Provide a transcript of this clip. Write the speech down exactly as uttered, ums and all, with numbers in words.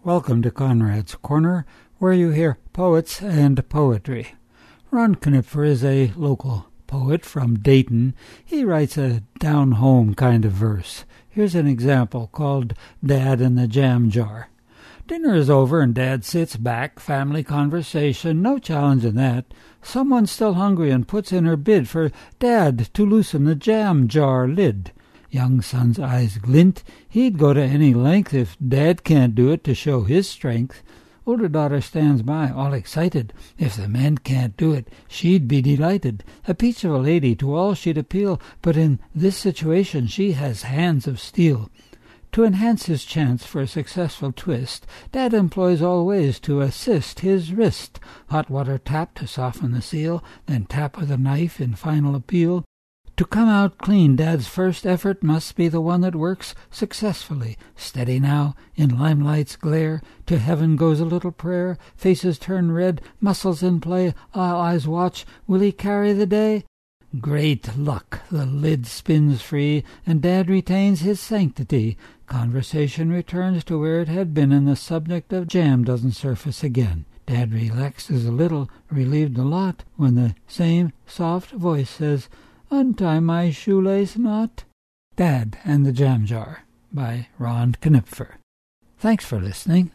Welcome to Conrad's Corner, where you hear poets and poetry. Ron Knipfer is a local poet from Dayton. He writes a down-home kind of verse. Here's an example called Dad and the Jam Jar. Dinner is over and Dad sits back, family conversation, no challenge in that. Someone's still hungry and puts in her bid for Dad to loosen the jam jar lid. Young son's eyes glint. He'd go to any length if Dad can't do it to show his strength. Older daughter stands by, all excited. If the man can't do it, she'd be delighted. A peach of a lady, to all she'd appeal, but in this situation she has hands of steel. To enhance his chance for a successful twist, Dad employs all ways to assist his wrist. Hot water tap to soften the seal, then tap with a knife in final appeal. To come out clean, Dad's first effort must be the one that works successfully. Steady now, in limelight's glare, to heaven goes a little prayer. Faces turn red, muscles in play, all eyes watch. Will he carry the day? Great luck! The lid spins free, and Dad retains his sanctity. Conversation returns to where it had been, and the subject of jam doesn't surface again. Dad relaxes a little, relieved a lot, when the same soft voice says, "Untie my shoelace knot." Dad and the Jam Jar by Ron Knipfer. Thanks for listening.